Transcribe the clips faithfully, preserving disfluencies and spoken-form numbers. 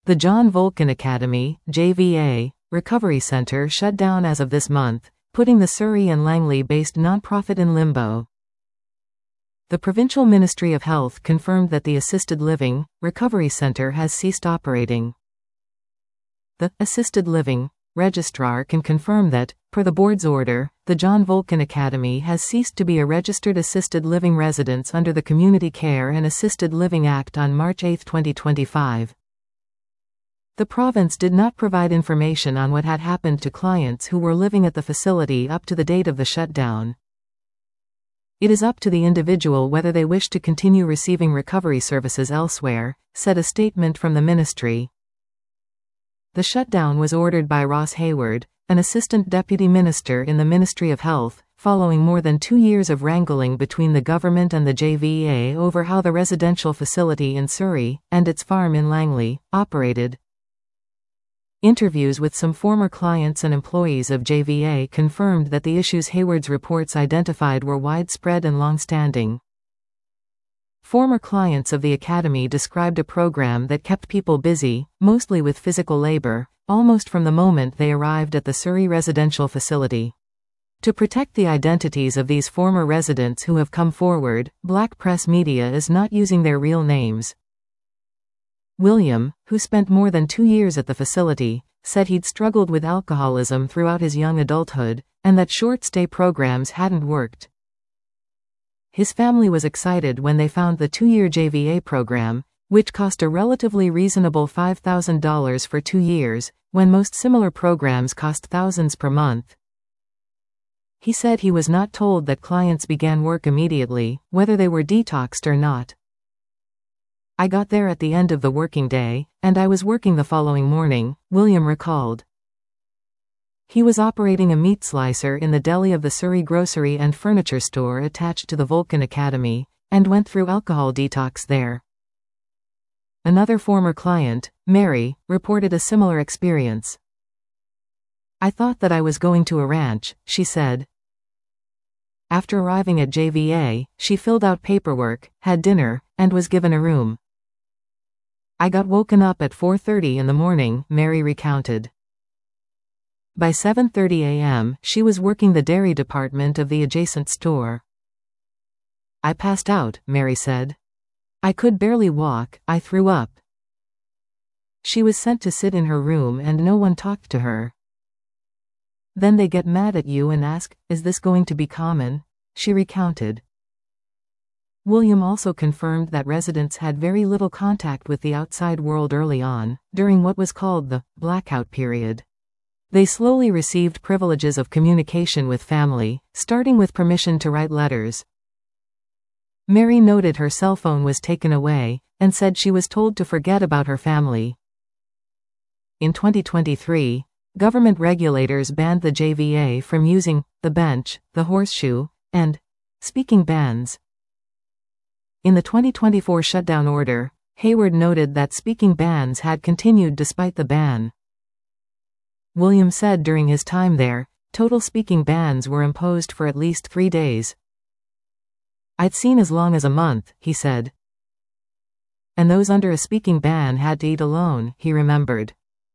The John Volkin Academy, J V A, Recovery Center shut down as of this month, putting the Surrey and Langley-based nonprofit in limbo. The Provincial Ministry of Health confirmed that the Assisted Living Recovery Center has ceased operating. The Assisted Living Registrar can confirm that, per the board's order, the John Volkin Academy has ceased to be a registered assisted living residence under the Community Care and Assisted Living Act on March eighth twenty twenty-five. The province did not provide information on what had happened to clients who were living at the facility up to the date of the shutdown. It is up to the individual whether they wish to continue receiving recovery services elsewhere, said a statement from the ministry. The shutdown was ordered by Ross Hayward, an assistant deputy minister in the Ministry of Health, following more than two years of wrangling between the government and the J V A over how the residential facility in Surrey, and its farm in Langley, operated. Interviews with some former clients and employees of J V A confirmed that the issues Hayward's reports identified were widespread and long-standing. Former clients of the academy described a program that kept people busy, mostly with physical labor, almost from the moment they arrived at the Surrey residential facility. To protect the identities of these former residents who have come forward, black press media is not using their real names. William, who spent more than two years at the facility, said he'd struggled with alcoholism throughout his young adulthood, and that short-stay programs hadn't worked. His family was excited when they found the two-year J V A program, which cost a relatively reasonable five thousand dollars for two years, when most similar programs cost thousands per month. He said he was not told that clients began work immediately, whether they were detoxed or not. I got there at the end of the working day, and I was working the following morning, William recalled. He was operating a meat slicer in the deli of the Surrey grocery and furniture store attached to the Volkin Academy, and went through alcohol detox there. Another former client, Mary, reported a similar experience. I thought that I was going to a ranch, she said. After arriving at J V A, she filled out paperwork, had dinner, and was given a room. I got woken up at four thirty in the morning, Mary recounted. By seven thirty a m, she was working the dairy department of the adjacent store. I passed out, Mary said. I could barely walk, I threw up. She was sent to sit in her room and no one talked to her. Then they get mad at you and ask, is this going to be common? She recounted. William also confirmed that residents had very little contact with the outside world early on, during what was called the blackout period. They slowly received privileges of communication with family, starting with permission to write letters. Mary noted her cell phone was taken away, and said she was told to forget about her family. In twenty twenty-three, government regulators banned the J V A from using the bench, the horseshoe, and speaking bans. In the twenty twenty-four shutdown order, Hayward noted that speaking bans had continued despite the ban. William said during his time there, total speaking bans were imposed for at least three days. I'd seen as long as a month, he said. And those under a speaking ban had to eat alone, he remembered.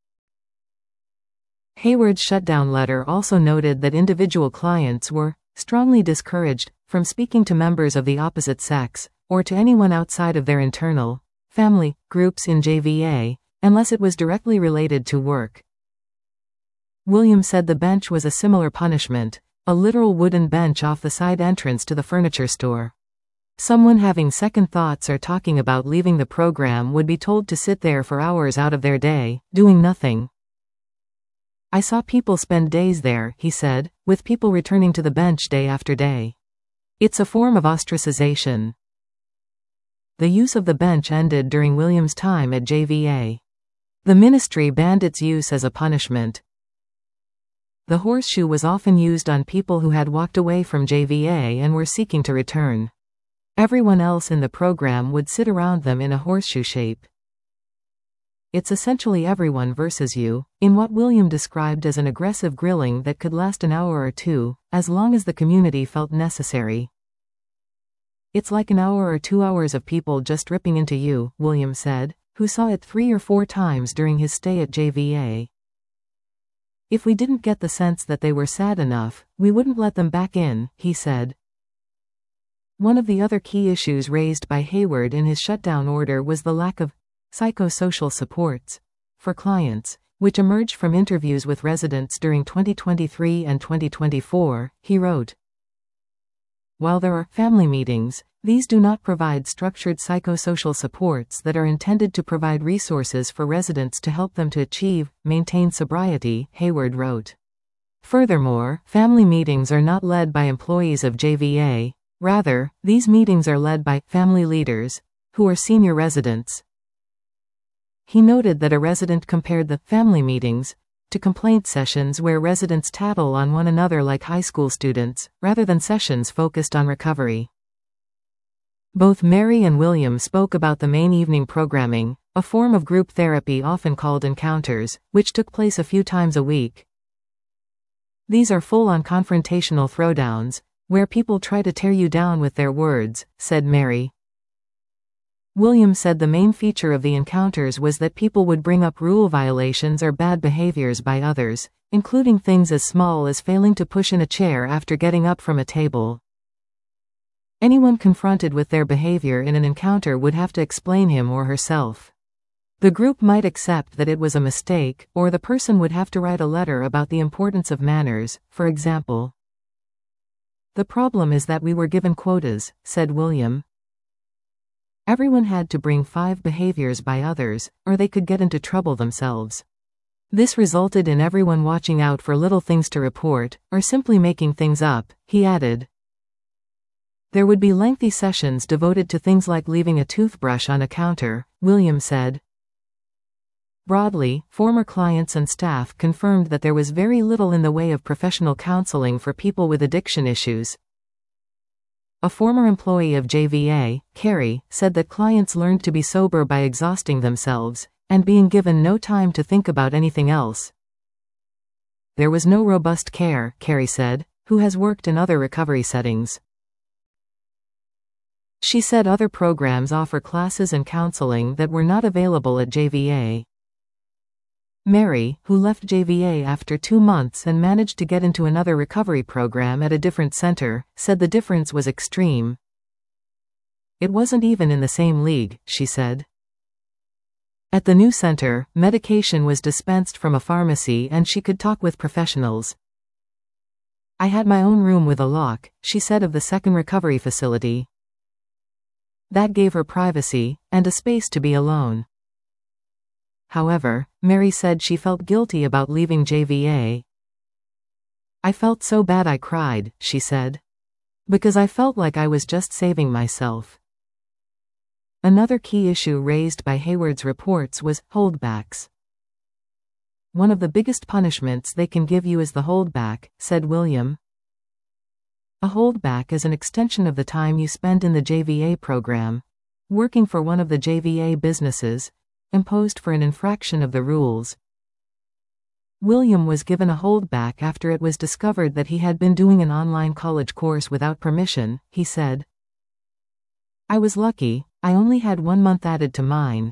Hayward's shutdown letter also noted that individual clients were strongly discouraged from speaking to members of the opposite sex, or to anyone outside of their internal family groups in J V A, unless it was directly related to work. William said the bench was a similar punishment, a literal wooden bench off the side entrance to the furniture store. Someone having second thoughts or talking about leaving the program would be told to sit there for hours out of their day, doing nothing. I saw people spend days there, he said, with people returning to the bench day after day. It's a form of ostracization. The use of the bench ended during William's time at J V A. The ministry banned its use as a punishment. The horseshoe was often used on people who had walked away from J V A and were seeking to return. Everyone else in the program would sit around them in a horseshoe shape. It's essentially everyone versus you, in what William described as an aggressive grilling that could last an hour or two, as long as the community felt necessary. It's like an hour or two hours of people just ripping into you, William said, who saw it three or four times during his stay at J V A. If we didn't get the sense that they were sad enough, we wouldn't let them back in, he said. One of the other key issues raised by Hayward in his shutdown order was the lack of psychosocial supports for clients, which emerged from interviews with residents during twenty twenty-three and twenty twenty-four, he wrote. While there are family meetings, these do not provide structured psychosocial supports that are intended to provide resources for residents to help them to achieve, maintain sobriety, Hayward wrote. Furthermore, family meetings are not led by employees of J V A. Rather, these meetings are led by family leaders, who are senior residents. He noted that a resident compared the family meetings to complaint sessions where residents tattle on one another like high school students, rather than sessions focused on recovery. Both Mary and William spoke about the main evening programming, a form of group therapy often called encounters, which took place a few times a week. These are full-on confrontational throwdowns, where people try to tear you down with their words, said Mary. William said the main feature of the encounters was that people would bring up rule violations or bad behaviors by others, including things as small as failing to push in a chair after getting up from a table. Anyone confronted with their behavior in an encounter would have to explain him or herself. The group might accept that it was a mistake, or the person would have to write a letter about the importance of manners, for example. The problem is that we were given quotas, said William. Everyone had to bring five behaviors by others, or they could get into trouble themselves. This resulted in everyone watching out for little things to report, or simply making things up, he added. There would be lengthy sessions devoted to things like leaving a toothbrush on a counter, William said. Broadly, former clients and staff confirmed that there was very little in the way of professional counseling for people with addiction issues. A former employee of J V A, Carrie, said that clients learned to be sober by exhausting themselves, and being given no time to think about anything else. There was no robust care, Carrie said, who has worked in other recovery settings. She said other programs offer classes and counseling that were not available at J V A. Mary, who left J V A after two months and managed to get into another recovery program at a different center, said the difference was extreme. It wasn't even in the same league, she said. At the new center, medication was dispensed from a pharmacy and she could talk with professionals. I had my own room with a lock, she said of the second recovery facility. That gave her privacy, and a space to be alone. However, Mary said she felt guilty about leaving J V A. I felt so bad I cried, she said. Because I felt like I was just saving myself. Another key issue raised by Hayward's reports was holdbacks. One of the biggest punishments they can give you is the holdback, said William. A holdback is an extension of the time you spend in the J V A program, working for one of the J V A businesses, imposed for an infraction of the rules. William was given a holdback after it was discovered that he had been doing an online college course without permission, he said. I was lucky, I only had one month added to mine.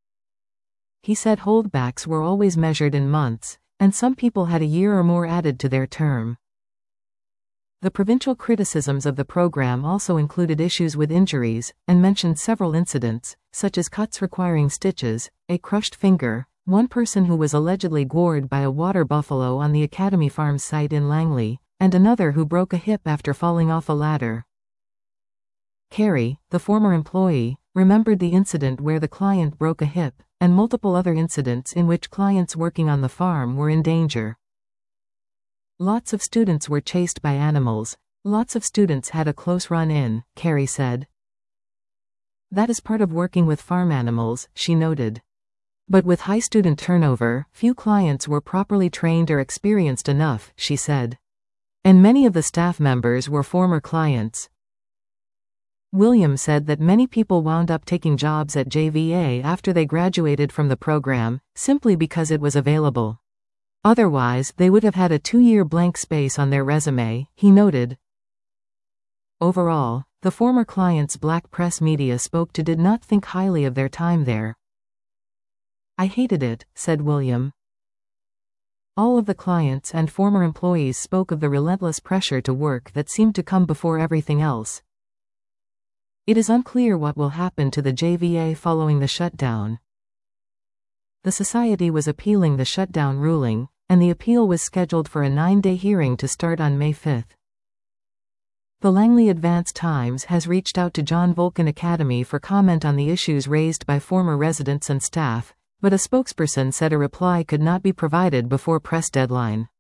He said holdbacks were always measured in months, and some people had a year or more added to their term. The provincial criticisms of the program also included issues with injuries, and mentioned several incidents, such as cuts requiring stitches, a crushed finger, one person who was allegedly gored by a water buffalo on the Academy Farms site in Langley, and another who broke a hip after falling off a ladder. Carrie, the former employee, remembered the incident where the client broke a hip, and multiple other incidents in which clients working on the farm were in danger. Lots of students were chased by animals. Lots of students had a close run-in, Carrie said. That is part of working with farm animals, she noted. But with high student turnover, few clients were properly trained or experienced enough, she said. And many of the staff members were former clients. William said that many people wound up taking jobs at J V A after they graduated from the program, simply because it was available. Otherwise, they would have had a two-year blank space on their resume, he noted. Overall, the former clients Black Press Media spoke to did not think highly of their time there. "I hated it," said William. All of the clients and former employees spoke of the relentless pressure to work that seemed to come before everything else. It is unclear what will happen to the J V A following the shutdown. The Society was appealing the shutdown ruling, and the appeal was scheduled for a nine-day hearing to start on May fifth. The Langley Advance-Times has reached out to John Vulcan Academy for comment on the issues raised by former residents and staff, but a spokesperson said a reply could not be provided before press deadline.